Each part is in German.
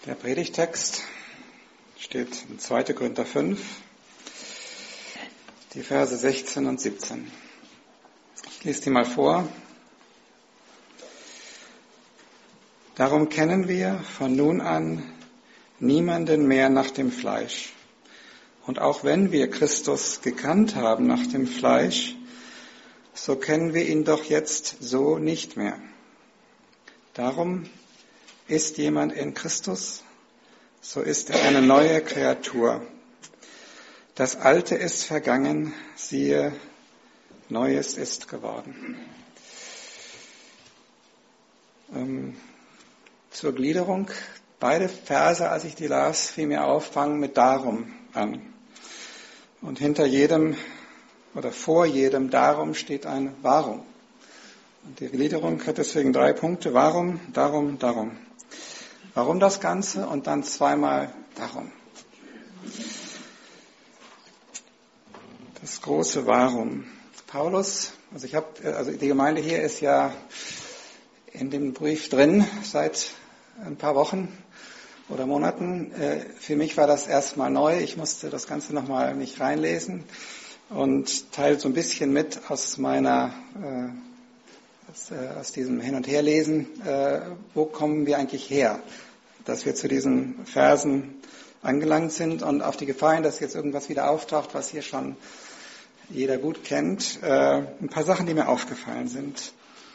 Der Predigtext steht in 2. Korinther 5, die Verse 16 und 17. Ich lese die mal vor. Darum kennen wir von nun an niemanden mehr nach dem Fleisch. Und auch wenn wir Christus gekannt haben nach dem Fleisch, so kennen wir ihn doch jetzt so nicht mehr. Darum ist jemand in Christus, so ist er eine neue Kreatur. Das Alte ist vergangen, siehe, Neues ist geworden. Zur Gliederung, beide Verse, als ich die las, fiel mir auf, fangen mit darum an. Und hinter jedem oder vor jedem darum steht ein warum. Und die Gliederung hat deswegen 3 Punkte. Warum, darum, darum. Warum das Ganze und dann zweimal darum. Das große Warum. Paulus, also die Gemeinde hier ist ja in dem Brief drin seit ein paar Wochen oder Monaten. Für mich war das erstmal neu. Ich musste das Ganze nochmal mich reinlesen und teile so ein bisschen mit aus aus diesem Hin- und Herlesen. Wo kommen wir eigentlich her, dass wir zu diesen Versen angelangt sind und auf die Gefahr hin, dass jetzt irgendwas wieder auftaucht, was hier schon jeder gut kennt. Ein paar Sachen, die mir aufgefallen sind.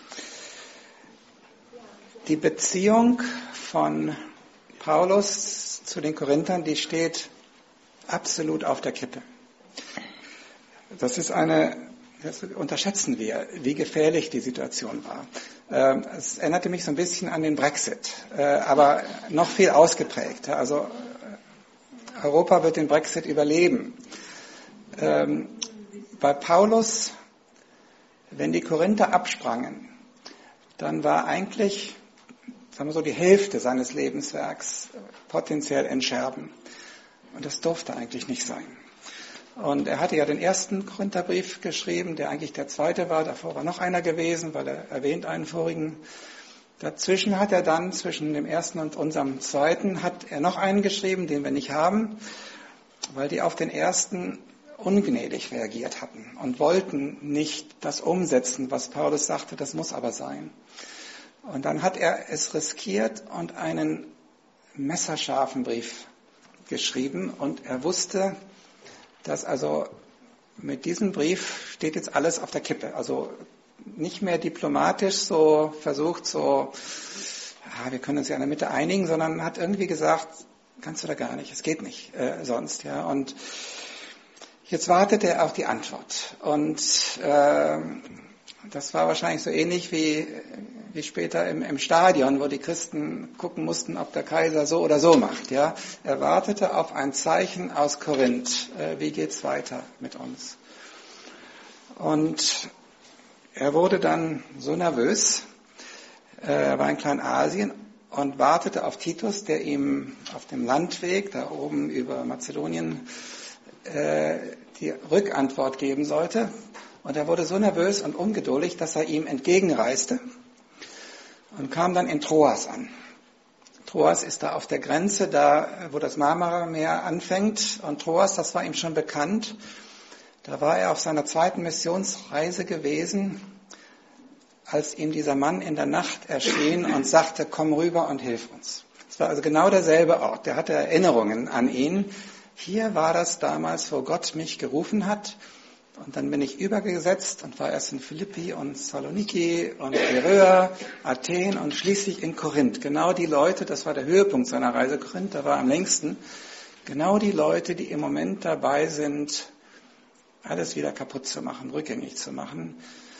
Die Beziehung von Paulus zu den Korinthern, die steht absolut auf der Kippe. Das unterschätzen wir, wie gefährlich die Situation war. Es erinnerte mich so ein bisschen an den Brexit, aber noch viel ausgeprägt. Also Europa wird den Brexit überleben. Bei Paulus, wenn die Korinther absprangen, dann war eigentlich, sagen wir so, die Hälfte seines Lebenswerks potenziell in Scherben. Und das durfte eigentlich nicht sein. Und er hatte ja den ersten Korintherbrief geschrieben, der eigentlich der zweite war. Davor war noch einer gewesen, weil er erwähnt einen vorigen. Dazwischen hat er dann, zwischen dem ersten und unserem zweiten, hat er noch einen geschrieben, den wir nicht haben, weil die auf den ersten ungnädig reagiert hatten und wollten nicht das umsetzen, was Paulus sagte, das muss aber sein. Und dann hat er es riskiert und einen messerscharfen Brief geschrieben und er wusste, dass also mit diesem Brief steht jetzt alles auf der Kippe. Also nicht mehr diplomatisch so versucht, wir können uns ja in der Mitte einigen, sondern hat irgendwie gesagt, kannst du da gar nicht, es geht nicht sonst. Ja. Und jetzt wartet er auf die Antwort. Und das war wahrscheinlich so ähnlich wie später im Stadion, wo die Christen gucken mussten, ob der Kaiser so oder so macht. Ja? Er wartete auf ein Zeichen aus Korinth. Wie geht's weiter mit uns? Und er wurde dann so nervös. Er war in Kleinasien und wartete auf Titus, der ihm auf dem Landweg da oben über Mazedonien die Rückantwort geben sollte. Und er wurde so nervös und ungeduldig, dass er ihm entgegenreiste und kam dann in Troas an. Troas ist da auf der Grenze, da wo das Marmara-Meer anfängt. Und Troas, das war ihm schon bekannt. Da war er auf seiner zweiten Missionsreise gewesen, als ihm dieser Mann in der Nacht erschien und sagte, komm rüber und hilf uns. Es war also genau derselbe Ort. Der hatte Erinnerungen an ihn. Hier war das damals, wo Gott mich gerufen hat. Und dann bin ich übergesetzt und war erst in Philippi und Saloniki und Beröa, Athen und schließlich in Korinth. Genau die Leute, das war der Höhepunkt seiner Reise, Korinth, da war am längsten, genau die Leute, die im Moment dabei sind, alles wieder kaputt zu machen, rückgängig zu machen.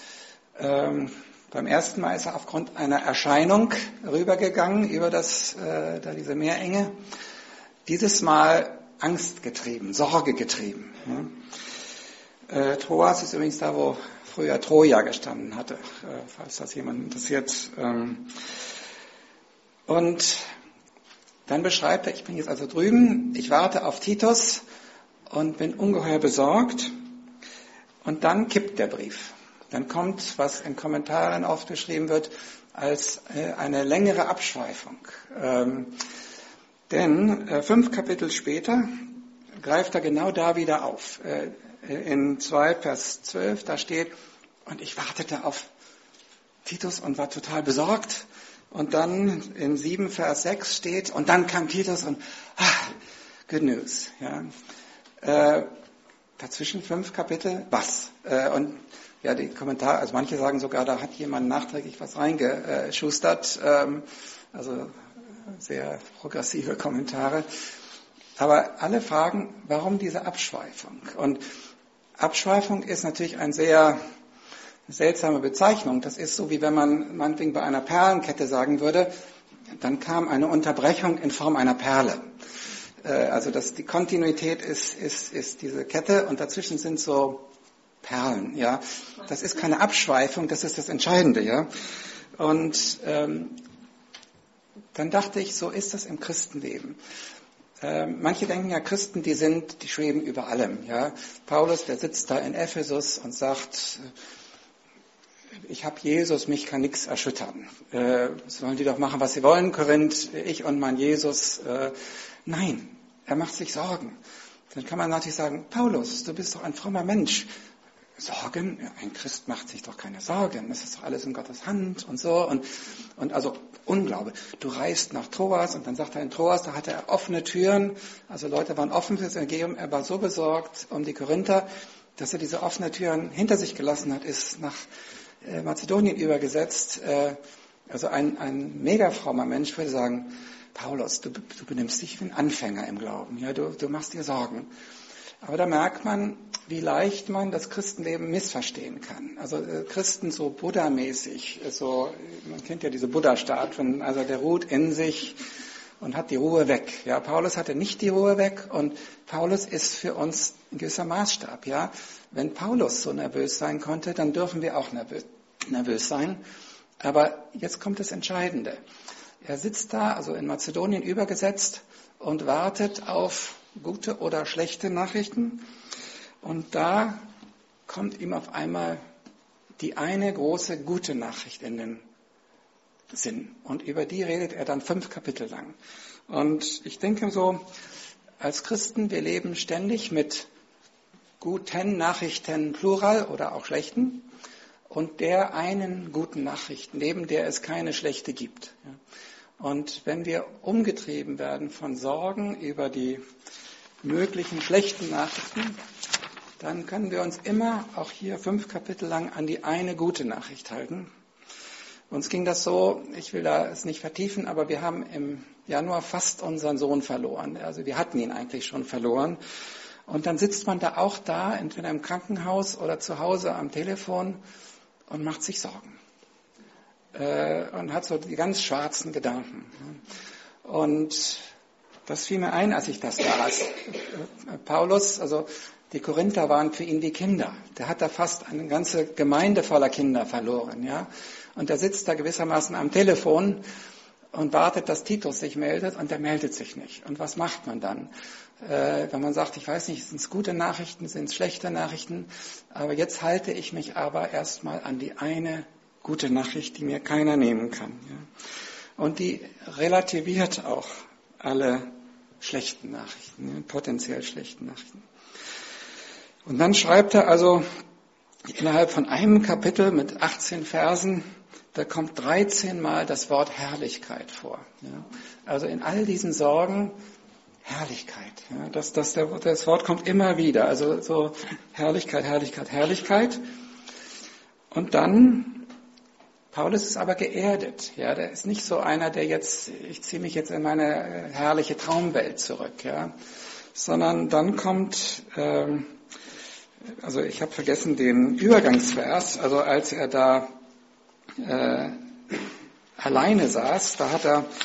Beim ersten Mal ist er aufgrund einer Erscheinung rübergegangen über diese Meerenge. Dieses Mal angstgetrieben, Sorge getrieben. Ja. Troas ist übrigens da, wo früher Troja gestanden hatte, falls das jemand interessiert. Und dann beschreibt er, ich bin jetzt also drüben, ich warte auf Titus und bin ungeheuer besorgt. Und dann kippt der Brief. Dann kommt, was in Kommentaren oft beschrieben wird, als eine längere Abschweifung. Denn 5 Kapitel später greift er genau da wieder auf. In 2 Vers 12, da steht, und ich wartete auf Titus und war total besorgt. Und dann in 7 Vers 6 steht, und dann kam Titus und, good news. Ja. Dazwischen 5 Kapitel, was? Und ja, die Kommentare, also manche sagen sogar, da hat jemand nachträglich was reingeschustert. Also sehr progressive Kommentare. Aber alle fragen, warum diese Abschweifung? Und Abschweifung ist natürlich eine sehr seltsame Bezeichnung. Das ist so, wie wenn man meinetwegen bei einer Perlenkette sagen würde, dann kam eine Unterbrechung in Form einer Perle. Also die Kontinuität ist diese Kette und dazwischen sind so Perlen. Ja, das ist keine Abschweifung, das ist das Entscheidende. Ja, und dann dachte ich, so ist das im Christenleben. Manche denken ja, Christen, die schweben über allem. Ja, Paulus, der sitzt da in Ephesus und sagt, ich habe Jesus, mich kann nichts erschüttern. Sollen die doch machen, was sie wollen, Korinth, ich und mein Jesus. Nein, er macht sich Sorgen. Dann kann man natürlich sagen, Paulus, du bist doch ein frommer Mensch. Sorgen? Ein Christ macht sich doch keine Sorgen. Das ist doch alles in Gottes Hand und so. Und also Unglaube. Du reist nach Troas und dann sagt er in Troas, da hat er offene Türen. Also Leute waren offen für das Evangelium. Er war so besorgt um die Korinther, dass er diese offenen Türen hinter sich gelassen hat, ist nach Mazedonien übergesetzt. Also ein mega frommer Mensch würde sagen, Paulus, du benimmst dich wie ein Anfänger im Glauben. Ja, du machst dir Sorgen. Aber da merkt man, wie leicht man das Christenleben missverstehen kann. Also Christen so Buddha-mäßig, so, man kennt ja diese Buddha-Statuen, also der ruht in sich und hat die Ruhe weg. Ja, Paulus hatte nicht die Ruhe weg und Paulus ist für uns ein gewisser Maßstab. Ja, wenn Paulus so nervös sein konnte, dann dürfen wir auch nervös sein. Aber jetzt kommt das Entscheidende. Er sitzt da, also in Mazedonien übergesetzt und wartet auf gute oder schlechte Nachrichten. Und da kommt ihm auf einmal die eine große gute Nachricht in den Sinn. Und über die redet er dann 5 Kapitel lang. Und ich denke so, als Christen, wir leben ständig mit guten Nachrichten Plural oder auch schlechten und der einen guten Nachricht, neben der es keine schlechte gibt. Und wenn wir umgetrieben werden von Sorgen über die möglichen schlechten Nachrichten, dann können wir uns immer, auch hier 5 Kapitel lang, an die eine gute Nachricht halten. Uns ging das so, ich will da es nicht vertiefen, aber wir haben im Januar fast unseren Sohn verloren. Also wir hatten ihn eigentlich schon verloren. Und dann sitzt man da auch da, entweder im Krankenhaus oder zu Hause am Telefon und macht sich Sorgen. Und hat so die ganz schwarzen Gedanken. Und das fiel mir ein, als ich das las. Paulus, also die Korinther waren für ihn wie Kinder. Der hat da fast eine ganze Gemeinde voller Kinder verloren. Ja? Und er sitzt da gewissermaßen am Telefon und wartet, dass Titus sich meldet und der meldet sich nicht. Und was macht man dann? Wenn man sagt, ich weiß nicht, sind es gute Nachrichten, sind es schlechte Nachrichten, aber jetzt halte ich mich aber erstmal an die eine gute Nachricht, die mir keiner nehmen kann. Ja? Und die relativiert auch alle schlechten Nachrichten, ja, potenziell schlechten Nachrichten. Und dann schreibt er also innerhalb von einem Kapitel mit 18 Versen, da kommt 13 Mal das Wort Herrlichkeit vor. Ja? Also in all diesen Sorgen Herrlichkeit. Ja? Das Wort kommt immer wieder. Also so Herrlichkeit, Herrlichkeit, Herrlichkeit. Und dann Paulus ist aber geerdet. Ja, der ist nicht so einer, der jetzt, ich ziehe mich jetzt in meine herrliche Traumwelt zurück, ja, sondern dann kommt, also ich habe vergessen den Übergangsvers, also als er da alleine saß, da hat er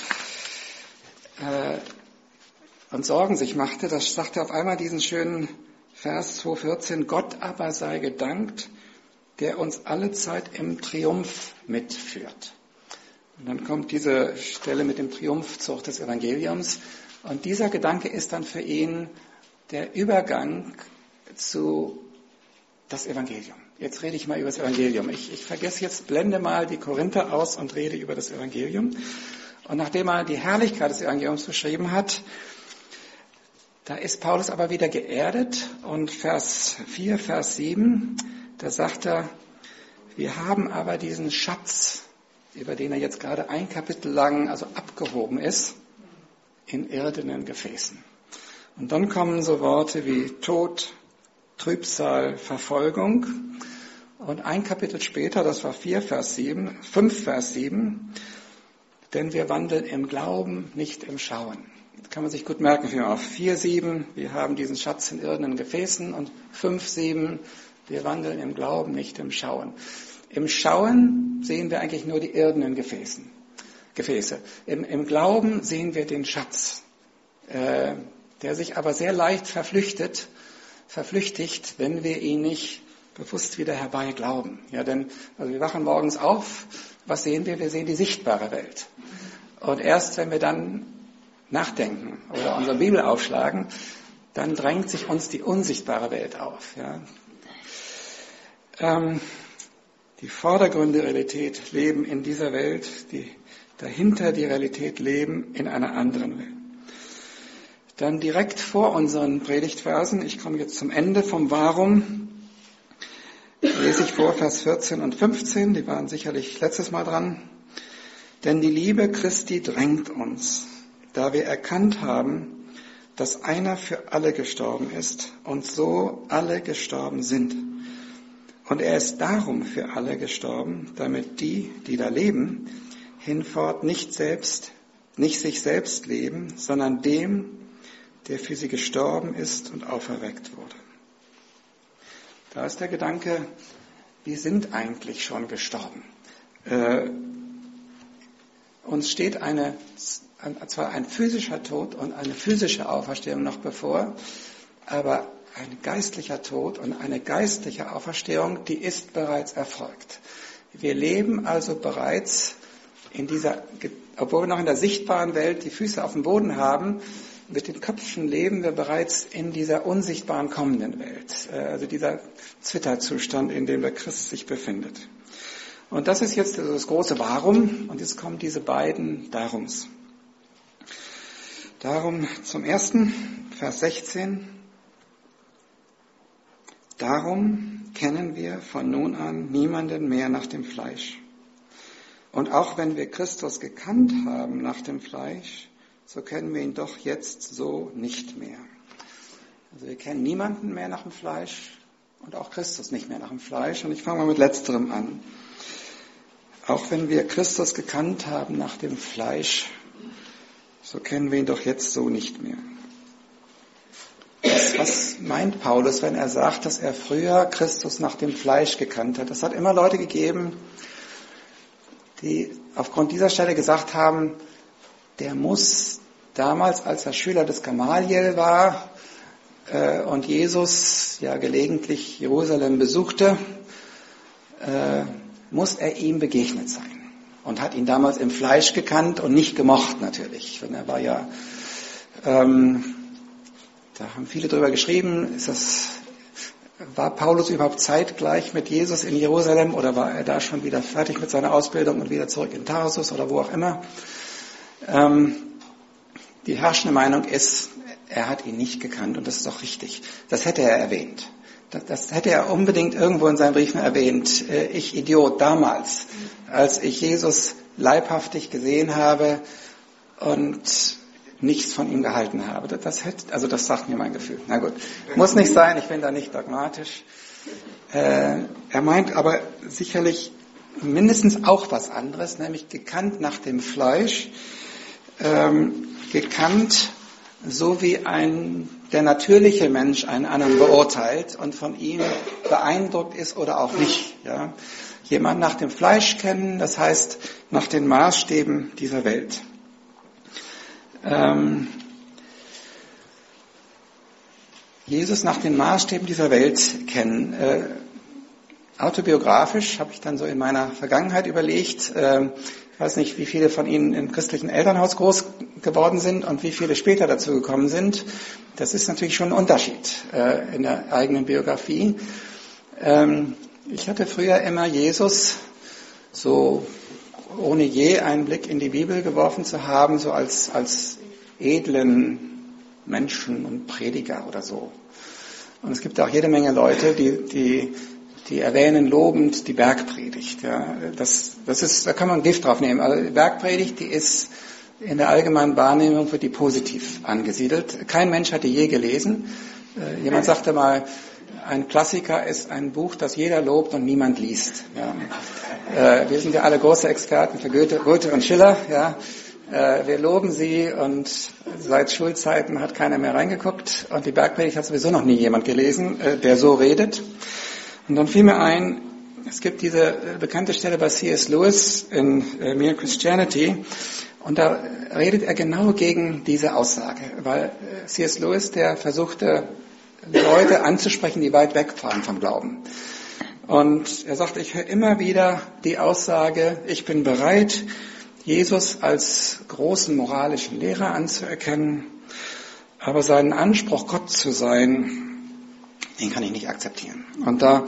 und Sorgen sich machte, da sagte er auf einmal diesen schönen Vers 2,14, Gott aber sei gedankt, der uns alle Zeit im Triumph mitführt. Und dann kommt diese Stelle mit dem Triumphzug des Evangeliums. Und dieser Gedanke ist dann für ihn der Übergang zu das Evangelium. Jetzt rede ich mal über das Evangelium. Ich vergesse jetzt, blende mal die Korinther aus und rede über das Evangelium. Und nachdem er die Herrlichkeit des Evangeliums beschrieben hat, da ist Paulus aber wieder geerdet. Und Vers 4, Vers 7, da sagt er, wir haben aber diesen Schatz, über den er jetzt gerade ein Kapitel lang abgehoben ist, in irdenen Gefäßen. Und dann kommen so Worte wie Tod, Trübsal, Verfolgung. Und ein Kapitel später, das war 5 Vers 7, denn wir wandeln im Glauben, nicht im Schauen. Das kann man sich gut merken, 4,7, wir haben diesen Schatz in irdenen Gefäßen, und 5,7, wir wandeln im Glauben, nicht im Schauen. Im Schauen sehen wir eigentlich nur die irdenen Gefäße. Im Glauben sehen wir den Schatz, der sich aber sehr leicht verflüchtigt, wenn wir ihn nicht bewusst wieder herbei glauben. Ja, denn wir wachen morgens auf, was sehen wir? Wir sehen die sichtbare Welt. Und erst wenn wir dann nachdenken oder unsere Bibel aufschlagen, dann drängt sich uns die unsichtbare Welt auf. Ja. Die Vordergründe der Realität leben in dieser Welt, die dahinter die Realität leben in einer anderen Welt. Dann direkt vor unseren Predigtversen, ich komme jetzt zum Ende vom Warum, lese ich vor Vers 14 und 15, die waren sicherlich letztes Mal dran. Denn die Liebe Christi drängt uns, da wir erkannt haben, dass einer für alle gestorben ist und so alle gestorben sind. Und er ist darum für alle gestorben, damit die, die da leben, hinfort nicht sich selbst leben, sondern dem, der für sie gestorben ist und auferweckt wurde. Da ist der Gedanke, wir sind eigentlich schon gestorben. Uns steht zwar ein physischer Tod und eine physische Auferstehung noch bevor, aber ein geistlicher Tod und eine geistliche Auferstehung, die ist bereits erfolgt. Wir leben also bereits obwohl wir noch in der sichtbaren Welt die Füße auf dem Boden haben, mit den Köpfen leben wir bereits in dieser unsichtbaren kommenden Welt. Also dieser Zwitterzustand, in dem der Christ sich befindet. Und das ist jetzt das große Warum. Und jetzt kommen diese beiden Darums. Darum zum ersten, Vers 16. Darum kennen wir von nun an niemanden mehr nach dem Fleisch. Und auch wenn wir Christus gekannt haben nach dem Fleisch, so kennen wir ihn doch jetzt so nicht mehr. Also wir kennen niemanden mehr nach dem Fleisch und auch Christus nicht mehr nach dem Fleisch. Und ich fange mal mit Letzterem an. Auch wenn wir Christus gekannt haben nach dem Fleisch, so kennen wir ihn doch jetzt so nicht mehr. Was meint Paulus, wenn er sagt, dass er früher Christus nach dem Fleisch gekannt hat? Es hat immer Leute gegeben, die aufgrund dieser Stelle gesagt haben, der muss damals, als er Schüler des Gamaliel war und Jesus ja gelegentlich Jerusalem besuchte, muss er ihm begegnet sein. Und hat ihn damals im Fleisch gekannt und nicht gemocht natürlich. Denn er war ja, da haben viele drüber geschrieben, war Paulus überhaupt zeitgleich mit Jesus in Jerusalem oder war er da schon wieder fertig mit seiner Ausbildung und wieder zurück in Tarsus oder wo auch immer? Die herrschende Meinung ist, er hat ihn nicht gekannt und das ist doch richtig. Das hätte er erwähnt. Das hätte er unbedingt irgendwo in seinen Briefen erwähnt. Ich Idiot, damals, als ich Jesus leibhaftig gesehen habe und nichts von ihm gehalten habe. Das sagt mir mein Gefühl. Na gut, muss nicht sein, ich bin da nicht dogmatisch. Er meint aber sicherlich mindestens auch was anderes, nämlich gekannt nach dem Fleisch, gekannt so wie der natürliche Mensch einen anderen beurteilt und von ihm beeindruckt ist oder auch nicht. Ja? Jemand nach dem Fleisch kennen, das heißt nach den Maßstäben dieser Welt. Jesus nach den Maßstäben dieser Welt kennen. Autobiografisch habe ich dann so in meiner Vergangenheit überlegt, ich weiß nicht, wie viele von Ihnen im christlichen Elternhaus groß geworden sind und wie viele später dazu gekommen sind. Das ist natürlich schon ein Unterschied in der eigenen Biografie. Ich hatte früher immer Jesus so ohne je einen Blick in die Bibel geworfen zu haben, so als edlen Menschen und Prediger oder so. Und es gibt auch jede Menge Leute, die erwähnen lobend die Bergpredigt. Ja. Da kann man Gift drauf nehmen. Also die Bergpredigt, die ist in der allgemeinen Wahrnehmung wird die positiv angesiedelt. Kein Mensch hat die je gelesen. Jemand sagte mal, ein Klassiker ist ein Buch, das jeder lobt und niemand liest. Ja. Wir sind ja alle große Experten für Goethe und Schiller. Ja. Wir loben sie und seit Schulzeiten hat keiner mehr reingeguckt und die Bergpredigt hat sowieso noch nie jemand gelesen, der so redet. Und dann fiel mir ein, es gibt diese bekannte Stelle bei C.S. Lewis in Mere Christianity und da redet er genau gegen diese Aussage, weil C.S. Lewis, der versuchte, Leute anzusprechen, die weit weg waren vom Glauben. Und er sagte, ich höre immer wieder die Aussage, ich bin bereit, Jesus als großen moralischen Lehrer anzuerkennen, aber seinen Anspruch, Gott zu sein, den kann ich nicht akzeptieren. Und da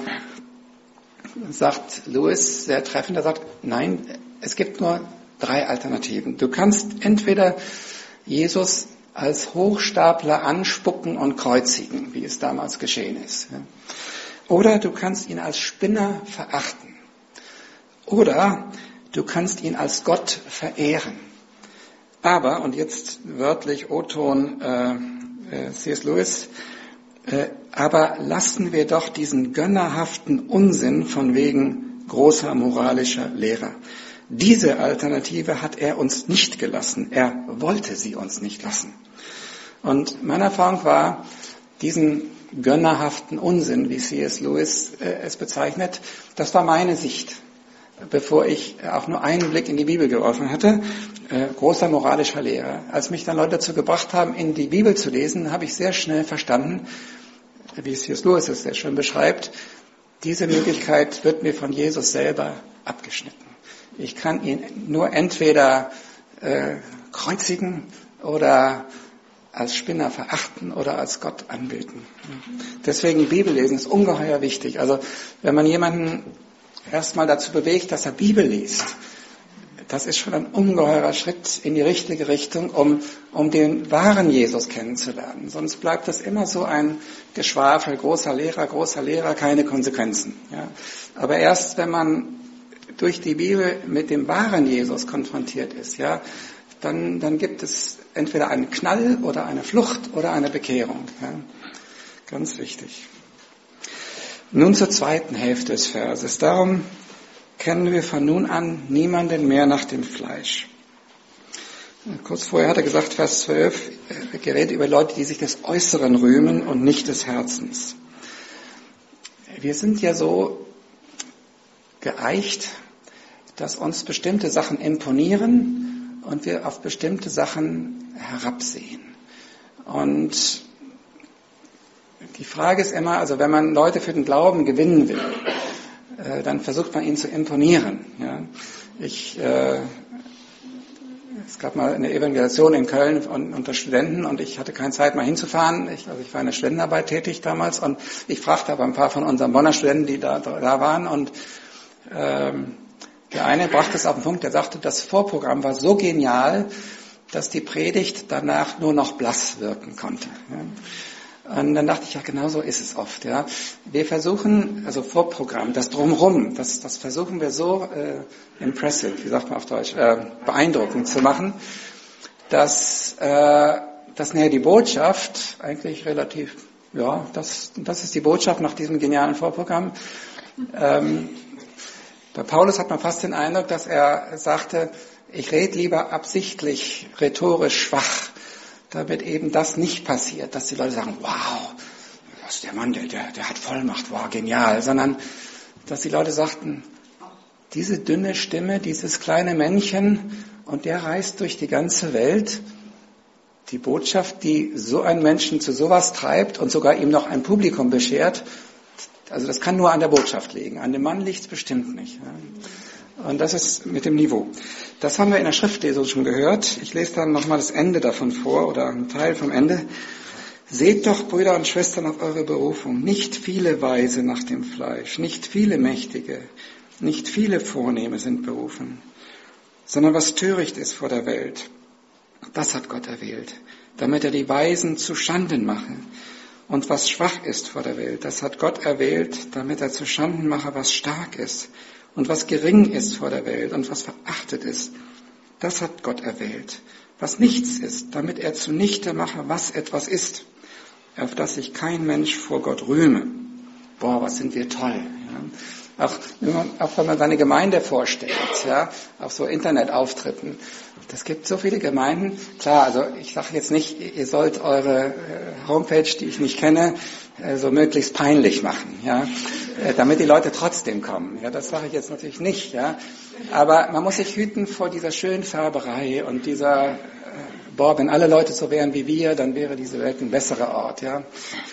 sagt Lewis sehr treffend, er sagt, nein, es gibt nur 3 Alternativen. Du kannst entweder Jesus als Hochstapler anspucken und kreuzigen, wie es damals geschehen ist. Oder du kannst ihn als Spinner verachten. Oder du kannst ihn als Gott verehren. Aber, und jetzt wörtlich O-Ton C.S. Lewis, aber lassen wir doch diesen gönnerhaften Unsinn von wegen großer moralischer Lehrer. Diese Alternative hat er uns nicht gelassen. Er wollte sie uns nicht lassen. Und meine Erfahrung war, diesen gönnerhaften Unsinn, wie C.S. Lewis es bezeichnet, das war meine Sicht, bevor ich auch nur einen Blick in die Bibel geworfen hatte, großer moralischer Lehrer. Als mich dann Leute dazu gebracht haben, in die Bibel zu lesen, habe ich sehr schnell verstanden, wie C.S. Lewis es sehr schön beschreibt, diese Möglichkeit wird mir von Jesus selber abgeschnitten. Ich kann ihn nur entweder kreuzigen oder als Spinner verachten oder als Gott anbeten. Deswegen Bibellesen ist ungeheuer wichtig. Also wenn man jemanden erstmal dazu bewegt, dass er Bibel liest, das ist schon ein ungeheurer Schritt in die richtige Richtung, um den wahren Jesus kennenzulernen. Sonst bleibt das immer so ein Geschwafel, großer Lehrer, keine Konsequenzen. Ja. Aber erst wenn man durch die Bibel mit dem wahren Jesus konfrontiert ist, ja, dann gibt es entweder einen Knall oder eine Flucht oder eine Bekehrung. Ja. Ganz wichtig. Nun zur zweiten Hälfte des Verses. Darum kennen wir von nun an niemanden mehr nach dem Fleisch. Kurz vorher hat er gesagt, Vers 12, geredet über Leute, die sich des Äußeren rühmen und nicht des Herzens. Wir sind ja so geeicht, dass uns bestimmte Sachen imponieren und wir auf bestimmte Sachen herabsehen. Und die Frage ist immer, also wenn man Leute für den Glauben gewinnen will, dann versucht man ihnen zu imponieren. Ja. Es gab mal eine Evangelisation in Köln unter Studenten und ich hatte keine Zeit mal hinzufahren. Ich war in der Studentenarbeit tätig damals und ich fragte aber ein paar von unseren Bonner Studenten, die da waren und der eine brachte es auf den Punkt, der sagte, das Vorprogramm war so genial, dass die Predigt danach nur noch blass wirken konnte. Ja. Und dann dachte ich, ja, genau so ist es oft. Ja. Wir versuchen, also Vorprogramm, das Drumherum, das versuchen wir so impressive, wie sagt man auf Deutsch, beeindruckend zu machen, dass die Botschaft eigentlich relativ, ja, das ist die Botschaft nach diesem genialen Vorprogramm. Bei Paulus hat man fast den Eindruck, dass er sagte, ich rede lieber absichtlich rhetorisch schwach, damit eben das nicht passiert, dass die Leute sagen, wow, was ist der Mann, der hat Vollmacht, wow, genial, sondern dass die Leute sagten, diese dünne Stimme, dieses kleine Männchen und der reist durch die ganze Welt, die Botschaft, die so einen Menschen zu sowas treibt und sogar ihm noch ein Publikum beschert, also das kann nur an der Botschaft liegen, an dem Mann liegt es bestimmt nicht. Und das ist mit dem Niveau. Das haben wir in der Schriftlesung schon gehört. Ich lese dann nochmal das Ende davon vor oder einen Teil vom Ende. Seht doch, Brüder und Schwestern, auf eure Berufung. Nicht viele Weise nach dem Fleisch, nicht viele Mächtige, nicht viele Vornehme sind berufen, sondern was töricht ist vor der Welt, das hat Gott erwählt, damit er die Weisen zu Schanden mache. Und was schwach ist vor der Welt, das hat Gott erwählt, damit er zu Schanden mache, was stark ist. Und was gering ist vor der Welt und was verachtet ist, das hat Gott erwählt. Was nichts ist, damit er zunichte mache, was etwas ist, auf das sich kein Mensch vor Gott rühme. Boah, was sind wir toll. Ja. Auch wenn man seine Gemeinde vorstellt, ja, auf so Internetauftritten. Es gibt so viele Gemeinden. Klar, also ich sage jetzt nicht, ihr sollt eure Homepage, die ich nicht kenne, so möglichst peinlich machen, ja, damit die Leute trotzdem kommen. Ja, das sage ich jetzt natürlich nicht, ja. Aber man muss sich hüten vor dieser Schönfärberei und dieser, wenn alle Leute so wären wie wir, dann wäre diese Welt ein besserer Ort, ja.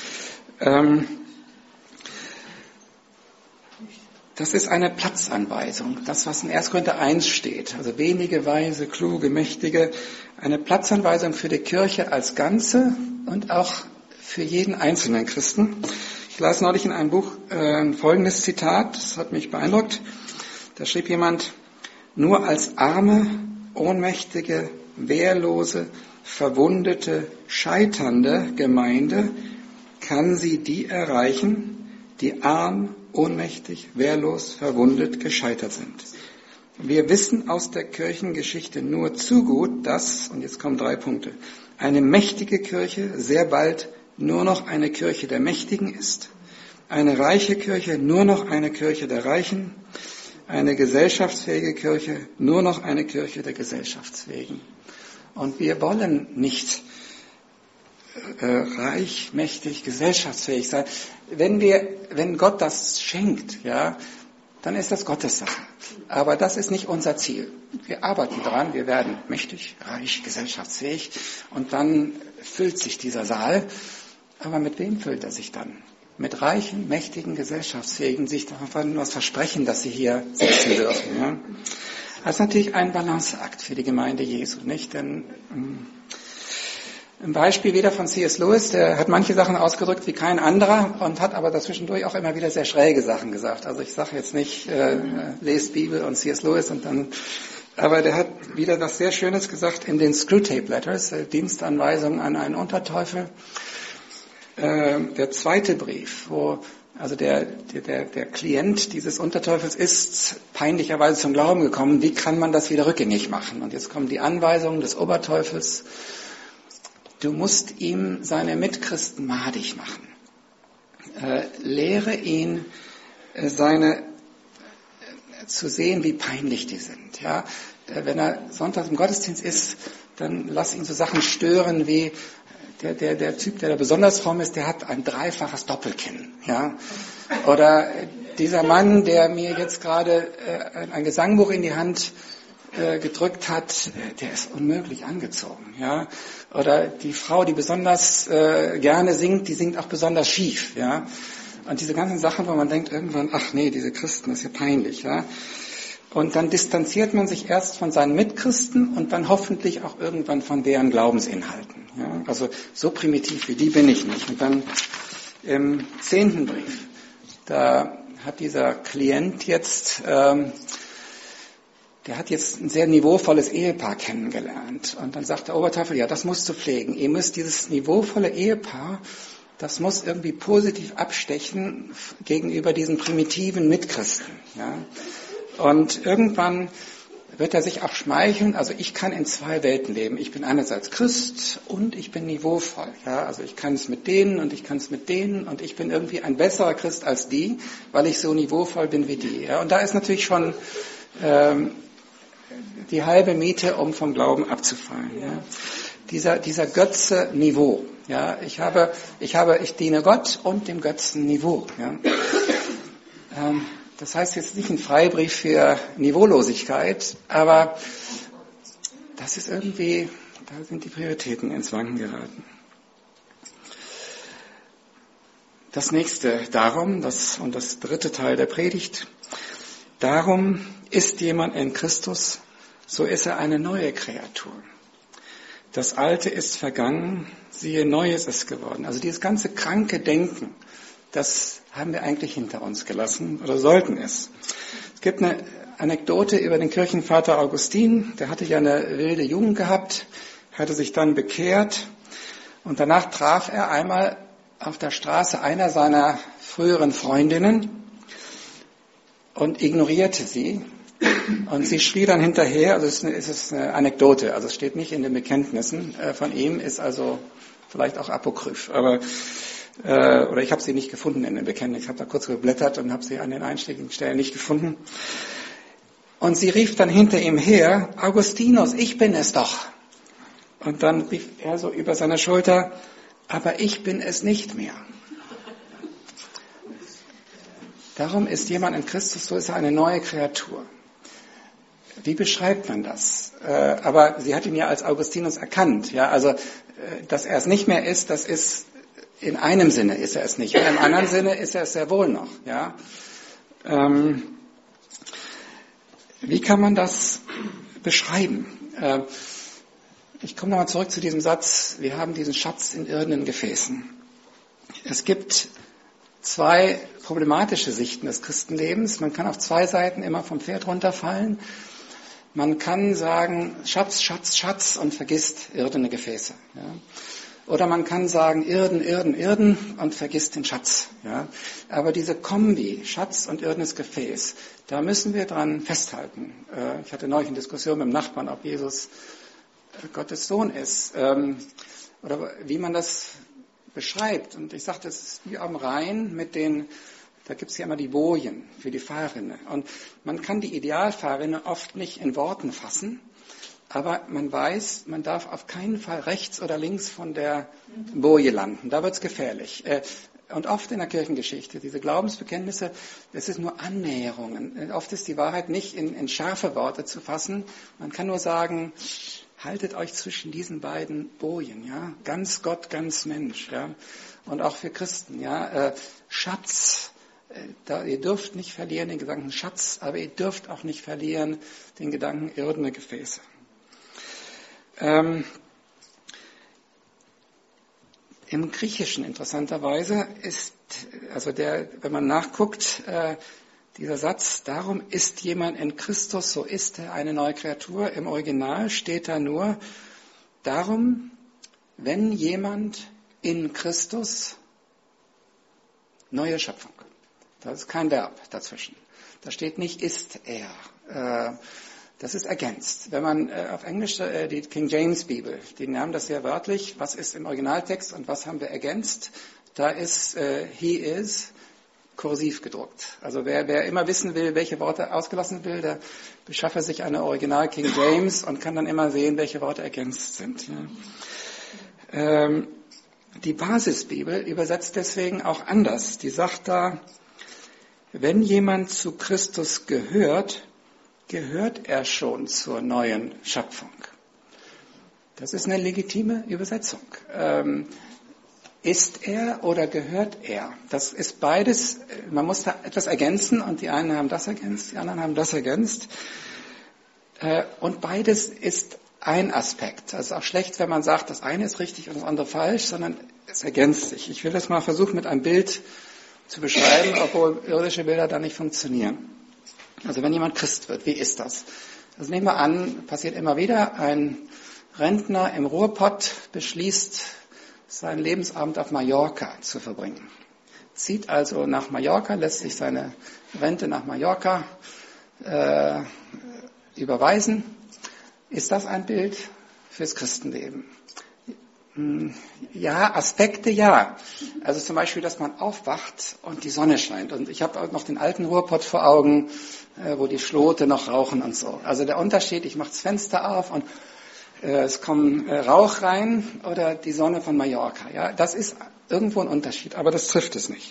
Das ist eine Platzanweisung, das, was in 1. Korinther 1 steht. Also wenige, weise, kluge, mächtige. Eine Platzanweisung für die Kirche als Ganze und auch für jeden einzelnen Christen. Ich las neulich in einem Buch folgendes Zitat, das hat mich beeindruckt. Da schrieb jemand, nur als arme, ohnmächtige, wehrlose, verwundete, scheiternde Gemeinde kann sie die erreichen, die arm, ohnmächtig, wehrlos, verwundet, gescheitert sind. Wir wissen aus der Kirchengeschichte nur zu gut, dass, und jetzt kommen 3 Punkte, eine mächtige Kirche sehr bald nur noch eine Kirche der Mächtigen ist, eine reiche Kirche nur noch eine Kirche der Reichen, eine gesellschaftsfähige Kirche nur noch eine Kirche der Gesellschaftsfähigen. Und wir wollen nicht reich, mächtig, gesellschaftsfähig sein. Wenn Gott das schenkt, ja, dann ist das Gottes Sache. Aber das ist nicht unser Ziel. Wir arbeiten daran, wir werden mächtig, reich, gesellschaftsfähig und dann füllt sich dieser Saal. Aber mit wem füllt er sich dann? Mit reichen, mächtigen, gesellschaftsfähigen, sich davon was versprechen, dass sie hier sitzen dürfen. Ja. Das ist natürlich ein Balanceakt für die Gemeinde Jesu, nicht? Denn ein Beispiel wieder von C.S. Lewis, der hat manche Sachen ausgedrückt wie kein anderer und hat aber dazwischendurch auch immer wieder sehr schräge Sachen gesagt. Also ich sage jetzt nicht, lest Bibel und C.S. Lewis und dann, aber der hat wieder was sehr Schönes gesagt in den Screwtape Letters, Dienstanweisungen an einen Unterteufel. Der 2. Brief, wo also der Klient dieses Unterteufels ist peinlicherweise zum Glauben gekommen, wie kann man das wieder rückgängig machen? Und jetzt kommen die Anweisungen des Oberteufels. Du musst ihm seine Mitchristen madig machen. Lehre ihn, zu sehen, wie peinlich die sind. Ja? Wenn er sonntags im Gottesdienst ist, dann lass ihn so Sachen stören wie der Typ, der da besonders fromm ist, der hat ein 3-faches Doppelkinn. Ja? Oder dieser Mann, der mir jetzt gerade ein Gesangbuch in die Hand gedrückt hat, der ist unmöglich angezogen. Ja? Oder die Frau, die besonders gerne singt, die singt auch besonders schief. Ja? Und diese ganzen Sachen, wo man denkt irgendwann, ach nee, diese Christen, das ist ja peinlich. Ja? Und dann distanziert man sich erst von seinen Mitchristen und dann hoffentlich auch irgendwann von deren Glaubensinhalten. Ja? Also so primitiv wie die bin ich nicht. Und dann im 10. Brief, da hat dieser Klient jetzt der hat jetzt ein sehr niveauvolles Ehepaar kennengelernt. Und dann sagt der Oberteufel, ja, das musst du pflegen. Ihr müsst dieses niveauvolle Ehepaar, das muss irgendwie positiv abstechen gegenüber diesen primitiven Mitchristen. Ja. Und irgendwann wird er sich abschmeicheln. Also ich kann in 2 Welten leben. Ich bin einerseits Christ und ich bin niveauvoll. Ja. Also ich kann es mit denen und ich kann es mit denen und ich bin irgendwie ein besserer Christ als die, weil ich so niveauvoll bin wie die. Ja. Und da ist natürlich schon die halbe Miete, um vom Glauben abzufallen. Ja. Dieser Götze-Niveau. Ja. Ich diene Gott und dem Götzen-Niveau. Ja. Das heißt jetzt nicht ein Freibrief für Niveaulosigkeit, aber das ist irgendwie, da sind die Prioritäten ins Wanken geraten. Das nächste, darum, und das 3. Teil der Predigt, darum ist jemand in Christus, so ist er eine neue Kreatur. Das Alte ist vergangen, siehe, Neues ist geworden. Also dieses ganze kranke Denken, das haben wir eigentlich hinter uns gelassen oder sollten es. Es gibt Anekdote über den Kirchenvater Augustin. Der hatte ja eine wilde Jugend gehabt, hatte sich dann bekehrt und danach traf er einmal auf der Straße einer seiner früheren Freundinnen und ignorierte sie. Und sie schrie dann hinterher, also es ist eine Anekdote, also es steht nicht in den Bekenntnissen von ihm, ist also vielleicht auch apokryph, aber oder ich habe sie nicht gefunden in den Bekenntnissen. Ich habe da kurz geblättert und habe sie an den einschlägigen Stellen nicht gefunden. Und sie rief dann hinter ihm her, Augustinus, ich bin es doch. Und dann rief er so über seine Schulter, aber ich bin es nicht mehr. Darum ist jemand in Christus, so ist er eine neue Kreatur. Wie beschreibt man das? Aber sie hat ihn ja als Augustinus erkannt. Ja, also, dass er es nicht mehr ist, das ist in einem Sinne ist er es nicht. In einem anderen Sinne ist er es sehr wohl noch. Ja. Wie kann man das beschreiben? Ich komme nochmal zurück zu diesem Satz, wir haben diesen Schatz in irdenen Gefäßen. Es gibt zwei problematische Sichten des Christenlebens. Man kann auf zwei Seiten immer vom Pferd runterfallen. Man kann sagen, Schatz, Schatz, Schatz und vergisst irdene Gefäße. Ja. Oder man kann sagen, Irden, Irden, Irden und vergisst den Schatz. Ja. Aber diese Kombi, Schatz und irdenes Gefäß, da müssen wir dran festhalten. Ich hatte neulich eine Diskussion mit dem Nachbarn, ob Jesus Gottes Sohn ist oder wie man das beschreibt. Und ich sagte, das ist wie am Rhein mit den, da gibt es ja immer die Bojen für die Fahrrinne. Und man kann die Idealfahrrinne oft nicht in Worten fassen, aber man weiß, man darf auf keinen Fall rechts oder links von der Boje landen. Da wird es gefährlich. Und oft in der Kirchengeschichte, diese Glaubensbekenntnisse, das ist nur Annäherungen. Oft ist die Wahrheit nicht in scharfe Worte zu fassen. Man kann nur sagen, haltet euch zwischen diesen beiden Bojen, ja, ganz Gott, ganz Mensch, ja, und auch für Christen, ja, Schatz, ihr dürft nicht verlieren den Gedanken Schatz, aber ihr dürft auch nicht verlieren den Gedanken irdene Gefäße. Im Griechischen interessanterweise ist, also wenn man nachguckt, dieser Satz, darum ist jemand in Christus, so ist er eine neue Kreatur. Im Original steht da nur, darum, wenn jemand in Christus, neue Schöpfung. Das ist kein Verb dazwischen. Da steht nicht, ist er. Das ist ergänzt. Wenn man auf Englisch die King James Bibel, die nahmen das sehr wörtlich, was ist im Originaltext und was haben wir ergänzt, da ist he is kursiv gedruckt. Also wer immer wissen will, welche Worte ausgelassen will, der beschaffe sich eine Original King James und kann dann immer sehen, welche Worte ergänzt sind. Ja. Die Basisbibel übersetzt deswegen auch anders. Die sagt da, wenn jemand zu Christus gehört, gehört er schon zur neuen Schöpfung. Das ist eine legitime Übersetzung. Ist er oder gehört er? Das ist beides, man muss da etwas ergänzen und die einen haben das ergänzt, die anderen haben das ergänzt. Und beides ist ein Aspekt. Also auch schlecht, wenn man sagt, das eine ist richtig und das andere falsch, sondern es ergänzt sich. Ich will das mal versuchen mit einem Bild zu beschreiben, obwohl irdische Bilder da nicht funktionieren. Also wenn jemand Christ wird, wie ist das? Also nehmen wir an, passiert immer wieder, ein Rentner im Ruhrpott beschließt, seinen Lebensabend auf Mallorca zu verbringen. Zieht also nach Mallorca, lässt sich seine Rente nach Mallorca überweisen. Ist das ein Bild fürs Christenleben? Ja, Aspekte ja. Also zum Beispiel, dass man aufwacht und die Sonne scheint. Und ich habe auch noch den alten Ruhrpott vor Augen, wo die Schlote noch rauchen und so. Also der Unterschied, ich mache das Fenster auf und es kommt Rauch rein oder die Sonne von Mallorca. Ja, das ist irgendwo ein Unterschied, aber das trifft es nicht.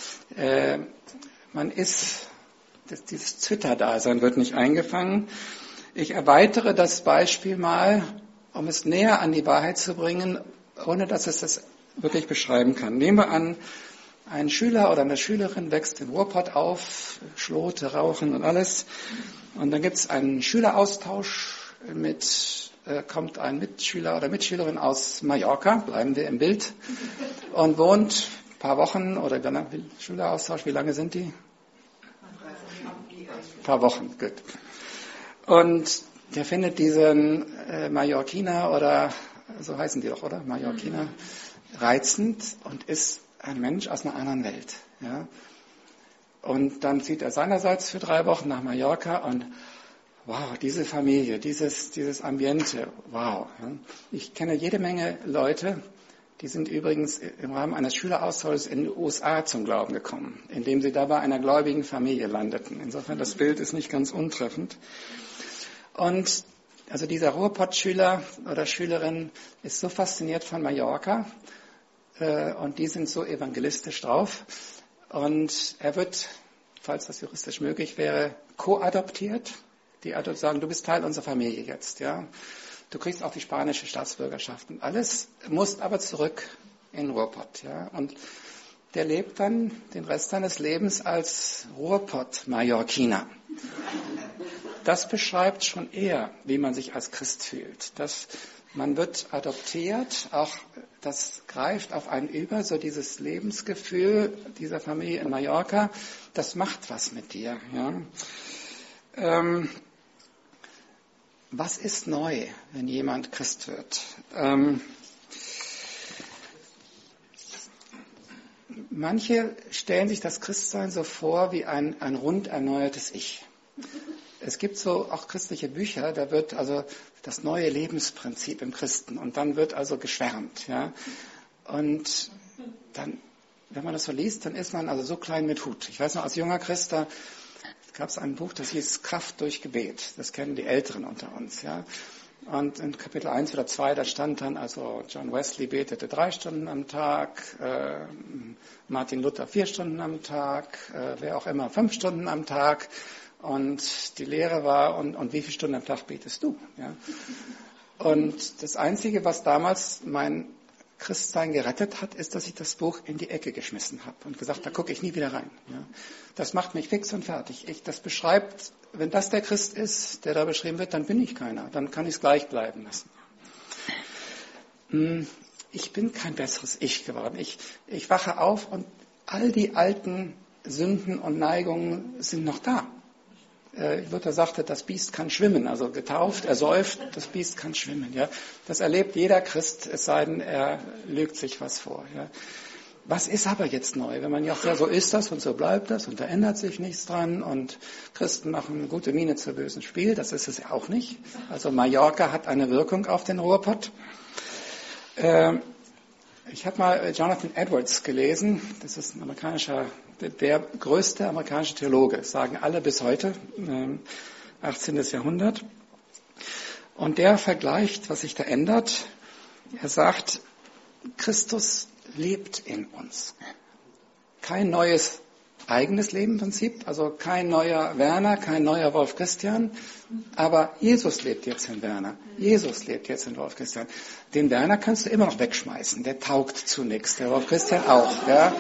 Dieses Zwitterdasein wird nicht eingefangen. Ich erweitere das Beispiel mal, um es näher an die Wahrheit zu bringen, ohne dass es das wirklich beschreiben kann. Nehmen wir an, ein Schüler oder eine Schülerin wächst in Ruhrpott auf, Schlote, Rauchen und alles. Und dann gibt es einen Schüleraustausch kommt ein Mitschüler oder Mitschülerin aus Mallorca, bleiben wir im Bild, und wohnt ein paar Wochen oder Schüleraustausch, wie lange sind die? Ein paar Wochen, gut. Und der findet diesen Mallorquiner oder so heißen die doch, oder? Mallorquiner reizend und ist ein Mensch aus einer anderen Welt. Ja? Und dann zieht er seinerseits für 3 Wochen nach Mallorca und wow, diese Familie, dieses Ambiente, wow. Ja? Ich kenne jede Menge Leute, die sind übrigens im Rahmen eines Schüleraustauschs in den USA zum Glauben gekommen, indem sie da bei einer gläubigen Familie landeten. Insofern, das Bild ist nicht ganz untreffend. Und also dieser Ruhrpott-Schüler oder Schülerin ist so fasziniert von Mallorca und die sind so evangelistisch drauf. Und er wird, falls das juristisch möglich wäre, co-adoptiert. Die sagen, du bist Teil unserer Familie jetzt. Ja? Du kriegst auch die spanische Staatsbürgerschaft und alles, musst aber zurück in Ruhrpott. Ja? Und der lebt dann den Rest seines Lebens als Ruhrpott-Mallorquiner. Das beschreibt schon eher, wie man sich als Christ fühlt. Man wird adoptiert, auch das greift auf einen über, so dieses Lebensgefühl dieser Familie in Mallorca, das macht was mit dir. Ja. Was ist neu, wenn jemand Christ wird? Manche stellen sich das Christsein so vor wie ein rund erneuertes Ich. Es gibt so auch christliche Bücher, da wird also das neue Lebensprinzip im Christen und dann wird also geschwärmt. Ja? Und dann, wenn man das so liest, dann ist man also so klein mit Hut. Ich weiß noch, als junger Christ, da gab es ein Buch, das hieß Kraft durch Gebet. Das kennen die Älteren unter uns. Ja? Und in Kapitel 1 oder 2, da stand dann, also John Wesley betete 3 Stunden am Tag, Martin Luther 4 Stunden am Tag, wer auch immer 5 Stunden am Tag. Und die Lehre war, und wie viele Stunden am Tag betest du? Ja? Und das Einzige, was damals mein Christsein gerettet hat, ist, dass ich das Buch in die Ecke geschmissen habe und gesagt, da gucke ich nie wieder rein. Ja? Das macht mich fix und fertig. Das beschreibt, wenn das der Christ ist, der da beschrieben wird, dann bin ich keiner. Dann kann ich es gleich bleiben lassen. Ich bin kein besseres Ich geworden. Ich wache auf und all die alten Sünden und Neigungen sind noch da. Luther sagte, das Biest kann schwimmen, also getauft, ersäuft, das Biest kann schwimmen. Ja. Das erlebt jeder Christ, es sei denn, er lügt sich was vor. Ja. Was ist aber jetzt neu? Wenn man sagt, ja, so ist das und so bleibt das und da ändert sich nichts dran und Christen machen eine gute Miene zu bösen Spiel, das ist es ja auch nicht. Also Mallorca hat eine Wirkung auf den Ruhrpott. Ich habe mal Jonathan Edwards gelesen, das ist ein der größte amerikanische Theologe, das sagen alle bis heute, 18. Jahrhundert. Und der vergleicht, was sich da ändert. Er sagt, Christus lebt in uns. Kein neues eigenes Leben im Prinzip, also kein neuer Werner, kein neuer Wolf Christian, aber Jesus lebt jetzt in Werner. Jesus lebt jetzt in Wolf Christian. Den Werner kannst du immer noch wegschmeißen, der taugt zu nichts, der Wolf Christian auch. Ja.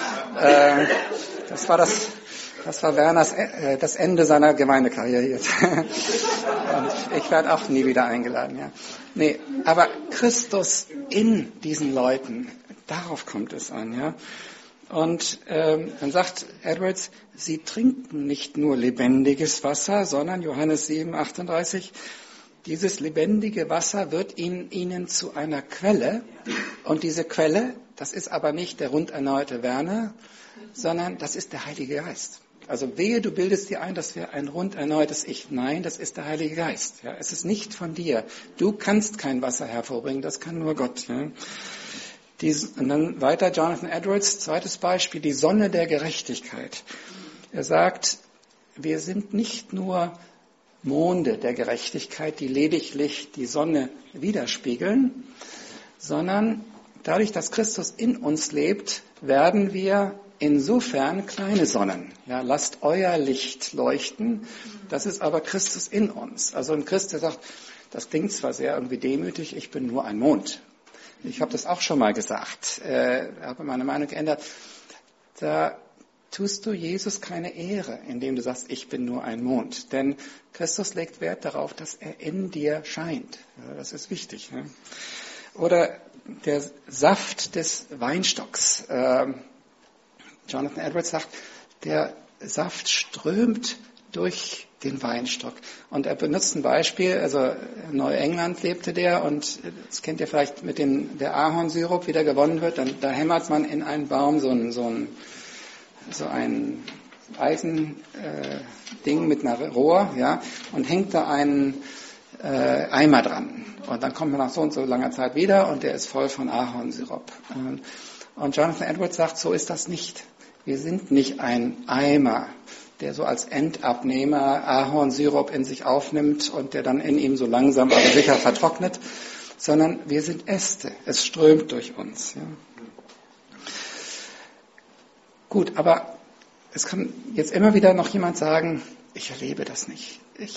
Das war Werners das Ende seiner Gemeindekarriere jetzt. Und ich werde auch nie wieder eingeladen. Ja. Nee, aber Christus in diesen Leuten, darauf kommt es an. Ja. Und dann sagt Edwards, sie trinken nicht nur lebendiges Wasser, sondern Johannes 7, 38, dieses lebendige Wasser wird ihnen zu einer Quelle. Und diese Quelle, das ist aber nicht der rund erneuerte Werner, sondern das ist der Heilige Geist. Also wehe, du bildest dir ein, das wäre ein rund erneutes Ich. Nein, das ist der Heilige Geist. Ja, es ist nicht von dir. Du kannst kein Wasser hervorbringen, das kann nur Gott. Ja. Und dann weiter Jonathan Edwards, zweites Beispiel, die Sonne der Gerechtigkeit. Er sagt, wir sind nicht nur Monde der Gerechtigkeit, die lediglich die Sonne widerspiegeln, sondern dadurch, dass Christus in uns lebt, werden wir insofern kleine Sonnen. Ja, lasst euer Licht leuchten, das ist aber Christus in uns. Also ein Christ, der sagt, das klingt zwar sehr irgendwie demütig, ich bin nur ein Mond. Ich habe das auch schon mal gesagt, habe meine Meinung geändert. Da tust du Jesus keine Ehre, indem du sagst, ich bin nur ein Mond. Denn Christus legt Wert darauf, dass er in dir scheint. Ja, das ist wichtig. Ne? Oder der Saft des Weinstocks. Jonathan Edwards sagt, der Saft strömt durch den Weinstock. Und er benutzt ein Beispiel, also in Neuengland lebte der und das kennt ihr vielleicht mit der Ahornsirup, wie der gewonnen wird, da hämmert man in einen Baum so ein Eisending mit einer Rohr, ja, und hängt da einen Eimer dran. Und dann kommt man nach so und so langer Zeit wieder und der ist voll von Ahornsirup. Und Jonathan Edwards sagt, so ist das nicht. Wir sind nicht ein Eimer, der so als Endabnehmer Ahornsirup in sich aufnimmt und der dann in ihm so langsam aber sicher vertrocknet, sondern wir sind Äste. Es strömt durch uns. Ja. Gut, aber es kann jetzt immer wieder noch jemand sagen, ich erlebe das nicht.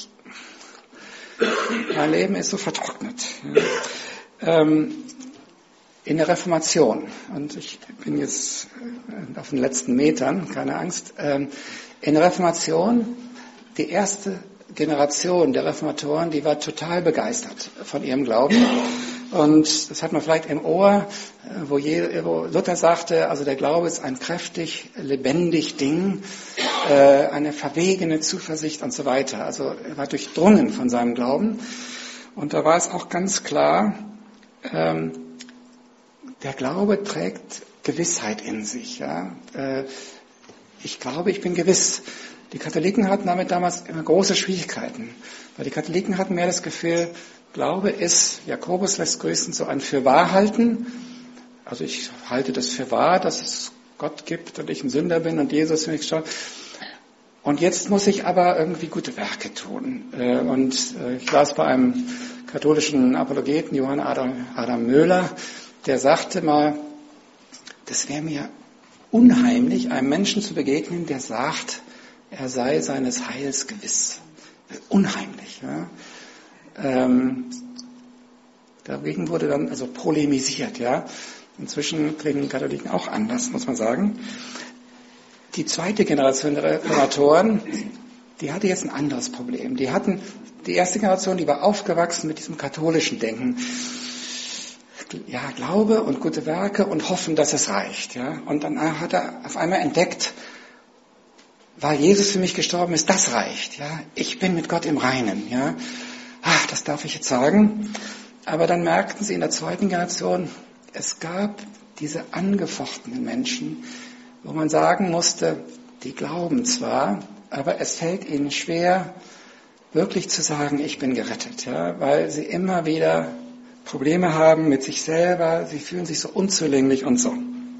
Mein Leben ist so vertrocknet. Ja. In der Reformation, und ich bin jetzt auf den letzten Metern, keine Angst, in der Reformation, die erste Generation der Reformatoren, die war total begeistert von ihrem Glauben. Und das hat man vielleicht im Ohr, wo Luther sagte, also der Glaube ist ein kräftig, lebendig Ding, eine verwegene Zuversicht und so weiter. Also er war durchdrungen von seinem Glauben. Und da war es auch ganz klar, der Glaube trägt Gewissheit in sich. Ja? Ich glaube, ich bin gewiss. Die Katholiken hatten damit damals immer große Schwierigkeiten, weil die Katholiken hatten mehr das Gefühl, Glaube ist, Jakobus lässt grüßen, so ein Fürwahrhalten. Also ich halte das für wahr, dass es Gott gibt und ich ein Sünder bin und Jesus für mich gestorben. Und jetzt muss ich aber irgendwie gute Werke tun. Ich las bei einem katholischen Apologeten, Johann Adam Möhler, der sagte mal, das wäre mir unheimlich, einem Menschen zu begegnen, der sagt, er sei seines Heils gewiss. Unheimlich. Ja. Dagegen wurde dann also polemisiert. Ja. Inzwischen klingen Katholiken auch anders, muss man sagen. Die zweite Generation der Reformatoren, die hatte jetzt ein anderes Problem. Die erste Generation, die war aufgewachsen mit diesem katholischen Denken. Ja, Glaube und gute Werke und hoffen, dass es reicht. Ja. Und dann hat er auf einmal entdeckt, weil Jesus für mich gestorben ist, das reicht. Ja. Ich bin mit Gott im Reinen. Ja. Ach, das darf ich jetzt sagen. Aber dann merkten sie in der zweiten Generation, es gab diese angefochtenen Menschen, wo man sagen musste, die glauben zwar, aber es fällt ihnen schwer, wirklich zu sagen, ich bin gerettet. Ja. Weil sie immer wieder Probleme haben mit sich selber, sie fühlen sich so unzulänglich und so.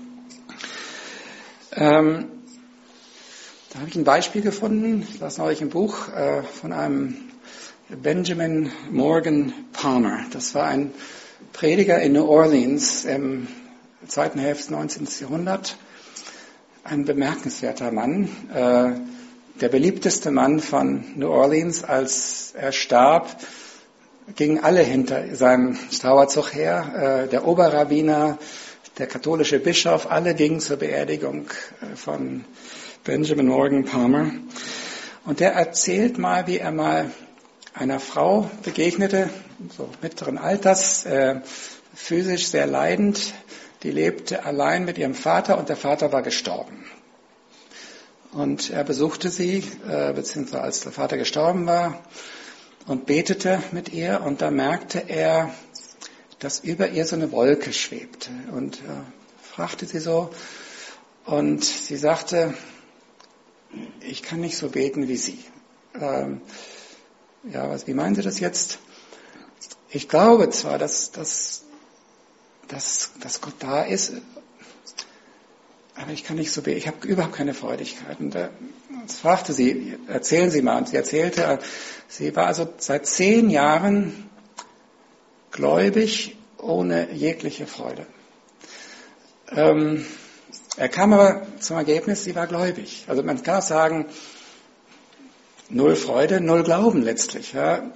Da habe ich ein Beispiel gefunden, ich las neulich ein Buch von einem Benjamin Morgan Palmer. Das war ein Prediger in New Orleans im zweiten Hälfte des 19. Jahrhunderts. Ein bemerkenswerter Mann, der beliebteste Mann von New Orleans, als er starb, gingen alle hinter seinem Trauerzug her. Der Oberrabbiner, der katholische Bischof, alle gingen zur Beerdigung von Benjamin Morgan Palmer. Und der erzählt mal, wie er mal einer Frau begegnete, so mittleren Alters, physisch sehr leidend. Die lebte allein mit ihrem Vater und der Vater war gestorben. Und er besuchte sie, beziehungsweise als der Vater gestorben war, und betete mit ihr, und da merkte er, dass über ihr so eine Wolke schwebte. Und fragte sie so, und sie sagte, ich kann nicht so beten wie Sie. Wie meinen Sie das jetzt? Ich glaube zwar, dass Gott da ist, aber ich kann nicht so beten. Ich habe überhaupt keine Freudigkeit. Und das fragte sie, erzählen Sie mal. Und sie erzählte, sie war also seit 10 Jahren gläubig, ohne jegliche Freude. Er kam aber zum Ergebnis, sie war gläubig. Also man kann auch sagen, 0 Freude, 0 Glauben letztlich. Ja.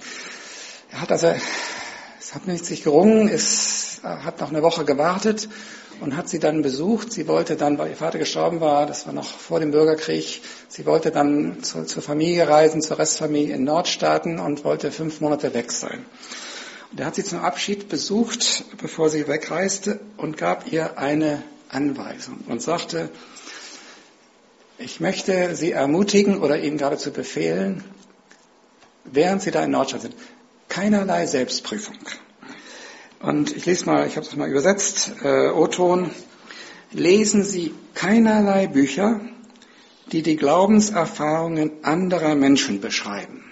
Es hat mit sich gerungen, es hat noch eine Woche gewartet und hat sie dann besucht. Sie wollte dann, weil ihr Vater gestorben war, das war noch vor dem Bürgerkrieg, sie wollte dann zur Familie reisen, zur Restfamilie in Nordstaaten und wollte 5 Monate weg sein. Und er hat sie zum Abschied besucht, bevor sie wegreiste, und gab ihr eine Anweisung und sagte, Ich möchte Sie ermutigen oder Ihnen geradezu befehlen, während Sie da in Nordstadt sind, keinerlei Selbstprüfung. Und ich lese mal, ich habe es mal übersetzt, O-Ton. Lesen Sie keinerlei Bücher, die die Glaubenserfahrungen anderer Menschen beschreiben.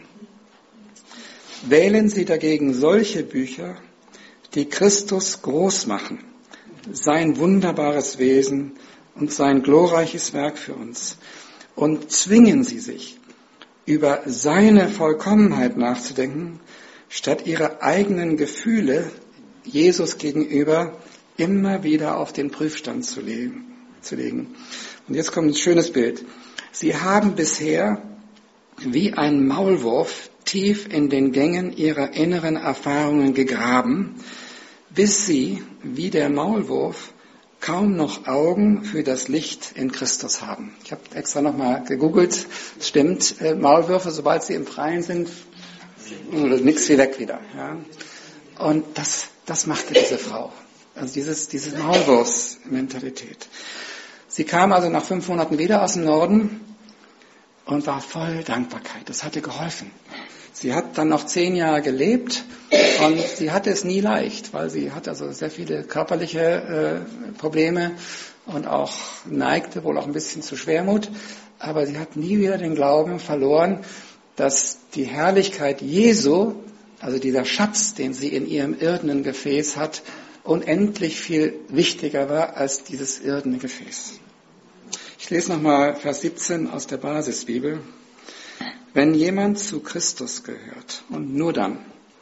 Wählen Sie dagegen solche Bücher, die Christus groß machen, sein wunderbares Wesen und sein glorreiches Werk für uns. Und zwingen Sie sich, über seine Vollkommenheit nachzudenken, statt Ihre eigenen Gefühle Jesus gegenüber immer wieder auf den Prüfstand zu legen. Und jetzt kommt ein schönes Bild. Sie haben bisher wie ein Maulwurf tief in den Gängen ihrer inneren Erfahrungen gegraben, bis sie, wie der Maulwurf, kaum noch Augen für das Licht in Christus haben. Ich habe extra nochmal gegoogelt. Es stimmt, Maulwürfe, sobald sie im Freien sind, nix wie weg wieder. Ja. Und das machte diese Frau. Also diese Maulwurfsmentalität. Sie kam also nach 5 Monaten wieder aus dem Norden und war voll Dankbarkeit. Das hatte geholfen. Sie hat dann noch 10 Jahre gelebt und sie hatte es nie leicht, weil sie hatte also sehr viele körperliche Probleme und auch neigte wohl auch ein bisschen zu Schwermut. Aber sie hat nie wieder den Glauben verloren, dass die Herrlichkeit Jesu, also dieser Schatz, den sie in ihrem irdenen Gefäß hat, unendlich viel wichtiger war als dieses irdene Gefäß. Ich lese nochmal Vers 17 aus der Basisbibel. Wenn jemand zu Christus gehört, und nur dann,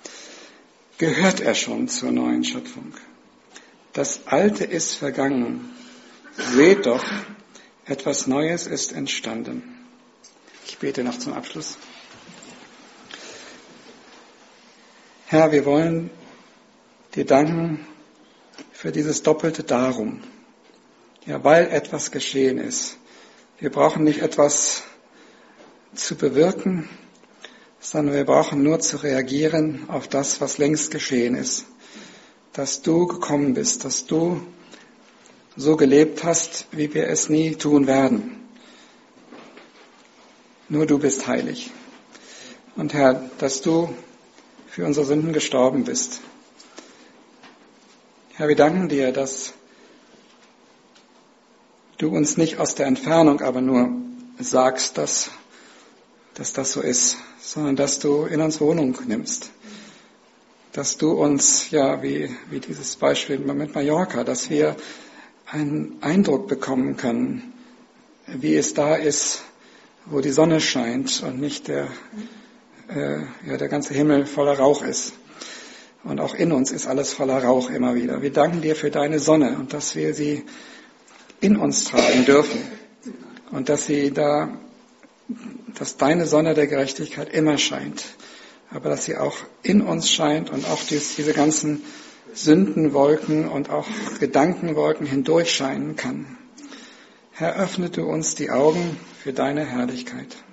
gehört er schon zur neuen Schöpfung. Das Alte ist vergangen. Seht doch, etwas Neues ist entstanden. Ich bete noch zum Abschluss. Herr, wir wollen dir danken für dieses doppelte Darum. Ja, weil etwas geschehen ist. Wir brauchen nicht etwas zu bewirken, sondern wir brauchen nur zu reagieren auf das, was längst geschehen ist. Dass du gekommen bist, dass du so gelebt hast, wie wir es nie tun werden. Nur du bist heilig. Und Herr, dass du für unsere Sünden gestorben bist. Herr, wir danken dir, dass du uns nicht aus der Entfernung aber nur sagst, dass das so ist, sondern dass du in uns Wohnung nimmst. Dass du uns, ja, wie dieses Beispiel mit Mallorca, dass wir einen Eindruck bekommen können, wie es da ist, wo die Sonne scheint und nicht der ganze Himmel voller Rauch ist. Und auch in uns ist alles voller Rauch immer wieder. Wir danken dir für deine Sonne und dass wir sie in uns tragen dürfen. Und dass deine Sonne der Gerechtigkeit immer scheint. Aber dass sie auch in uns scheint und auch durch diese ganzen Sündenwolken und auch Gedankenwolken hindurch scheinen kann. Herr, öffne du uns die Augen für deine Herrlichkeit.